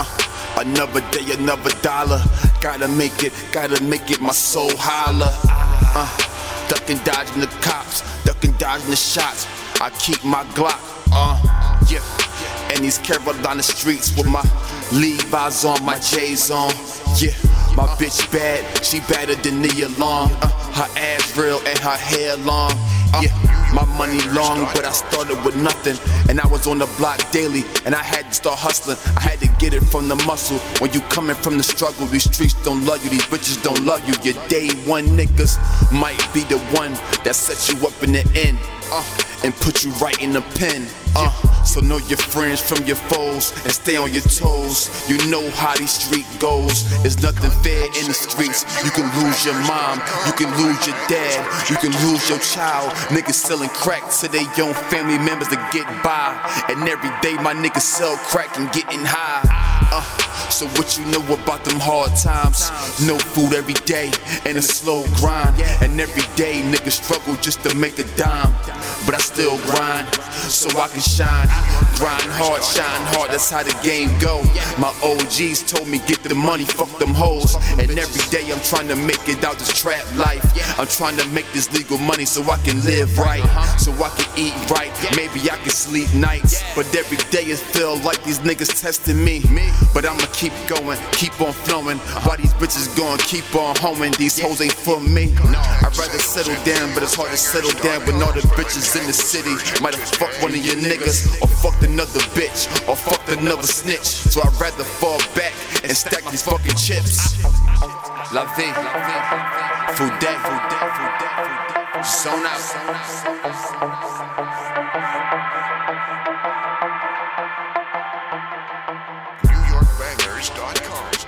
Another day, another dollar. Gotta make it, my soul holler. Ducking, dodging the cops, ducking, dodging the shots. I keep my Glock, yeah. And these Carolina streets with my Levi's on, my J's on, yeah. My bitch bad, she badder than the alarm. Her ass real and her hair long, yeah. My money long, but I started with nothing. And I was on the block daily, and I had to start hustling. I had to get it from the muscle. When you coming from the struggle, these streets don't love you, these bitches don't love you. Your day one niggas might be the one that set you up in the end, and put you right in the pen. So know your friends from your foes and stay on your toes. You know how these street goes. There's nothing fair in the streets. You can lose your mom, you can lose your dad, you can lose your child. Niggas selling crack to their young family members to get by. And every day my niggas sell crack and getting high. So what you know about them hard times? No food every day and a slow grind. And every day niggas struggle just to make a dime. But I still grind so I can shine. Grind hard, shine hard, that's how the game go. My OGs told me get the money, fuck them hoes. And every day I'm trying to make it out this trap life. I'm trying to make this legal money so I can live right, so I can eat right, maybe I can sleep nights. But every day it feel like these niggas testing me. But I'ma keep going, keep on flowing. While these bitches going, keep on hoeing. These hoes ain't for me. I'd rather settle down, but it's hard to settle down when all the bitches in the city might have fucked one of your niggas, or fucked another bitch, or fucked another snitch. So I'd rather fall back and stack these fucking chips. La vie, Foudet, zone out. NewYorkBangers.com